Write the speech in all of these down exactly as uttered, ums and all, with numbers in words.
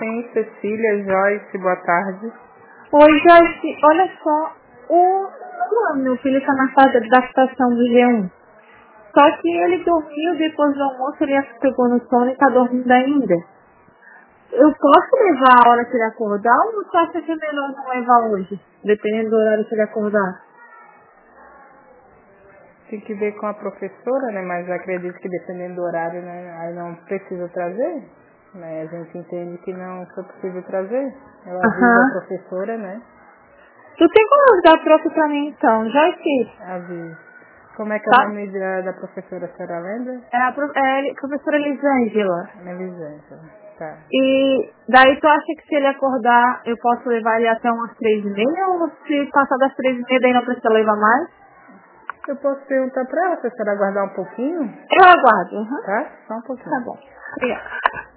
sim, Cecília, Joyce, boa tarde. Oi, Joyce, olha só, o ah, meu filho está na fase de adaptação do G um. Só que ele dormiu depois do almoço, ele pegou no sono e está dormindo ainda. Eu posso levar a hora que ele acordar ou você acha que é melhor não levar hoje? Dependendo do horário que ele acordar. Tem que ver com a professora, né? Mas acredito que dependendo do horário, né? Aí não precisa trazer. Né? A gente entende que não foi possível trazer. Eu aviso Aham. a professora, né? Tu tem como dar próprio pra mim então, Joyce? Aviso. Como é que é o Tá? nome da, da professora, a senhora lembra? É a, pro- é a professora Elisângela. Elisângela. Tá. E daí tu acha que se ele acordar, eu posso levar ele até umas três e meia? Ou se passar das três e meia, daí não precisa levar mais? Eu posso perguntar pra ela, se a senhora aguardar um pouquinho? Eu aguardo. Uhum. Tá? Só um Tá pouquinho. bom. Obrigada.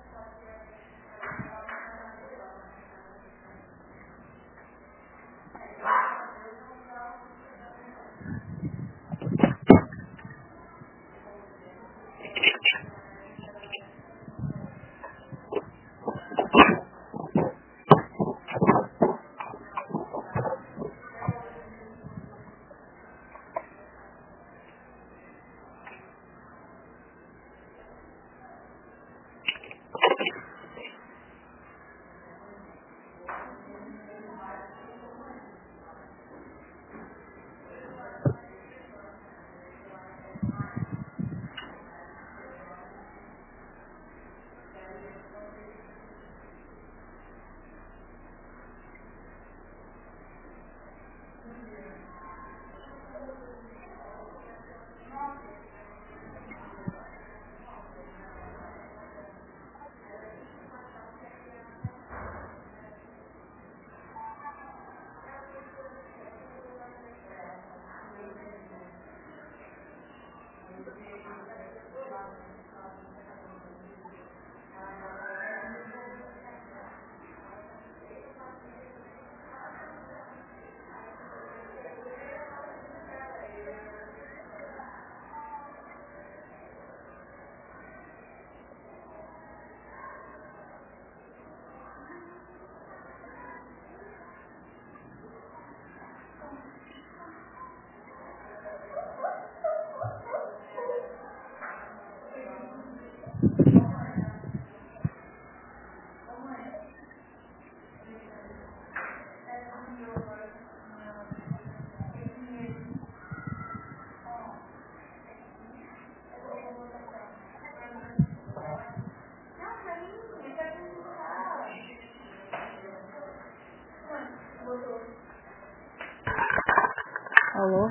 Alô?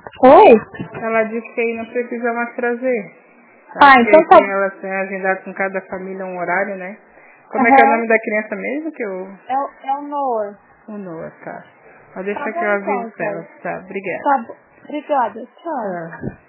Oi? Ela disse que aí não precisa mais trazer. Ah, Acho que então aí tá. tem ela tem agendado com cada família um horário, né? Como é que é o Aham. nome da criança mesmo? Que eu... É, o- é o Noah. O Noah, tá. Mas Tá deixa que bom eu então, aviso pra ela. Joyce. Tá, obrigada. Tá bom. Obrigada. Tchau. Tá.